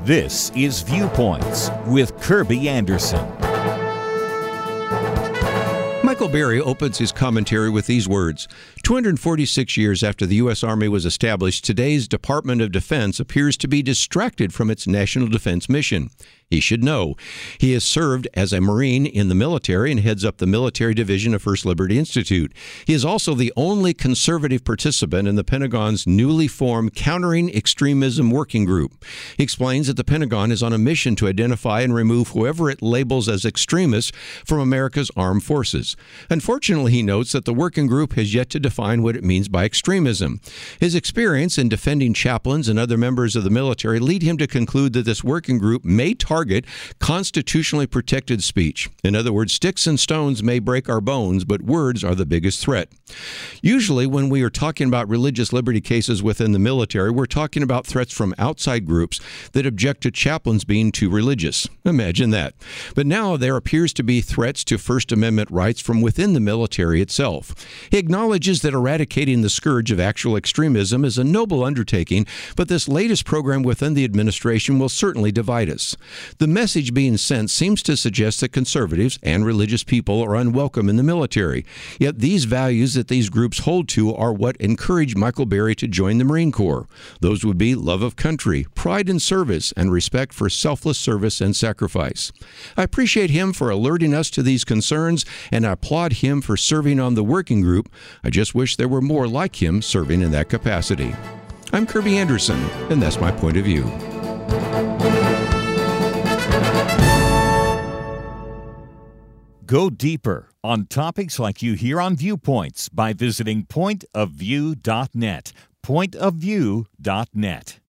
This is Viewpoints with Kirby Anderson. Michael Berry opens his commentary with these words. 246 years after the U.S. Army was established, today's Department of Defense appears to be distracted from its national defense mission. He should know. He has served as a Marine in the military and heads up the military division of First Liberty Institute. He is also the only conservative participant in the Pentagon's newly formed Countering Extremism Working Group. He explains that the Pentagon is on a mission to identify and remove whoever it labels as extremists from America's armed forces. Unfortunately, he notes that the working group has yet to define what it means by extremism. His experience in defending chaplains and other members of the military lead him to conclude that this working group may target constitutionally protected speech. In other words, sticks and stones may break our bones, but words are the biggest threat. Usually, when we are talking about religious liberty cases within the military, we're talking about threats from outside groups that object to chaplains being too religious. Imagine that. But now there appears to be threats to First Amendment rights from within the military itself. He acknowledges that eradicating the scourge of actual extremism is a noble undertaking, but this latest program within the administration will certainly divide us. The message being sent seems to suggest that conservatives and religious people are unwelcome in the military. Yet these values that these groups hold to are what encouraged Michael Berry to join the Marine Corps. Those would be love of country, pride in service, and respect for selfless service and sacrifice. I appreciate him for alerting us to these concerns, and I applaud him for serving on the working group. I just wish there were more like him serving in that capacity. I'm Kirby Anderson, and that's my point of view. Go deeper on topics like you hear on Viewpoints by visiting pointofview.net. Pointofview.net.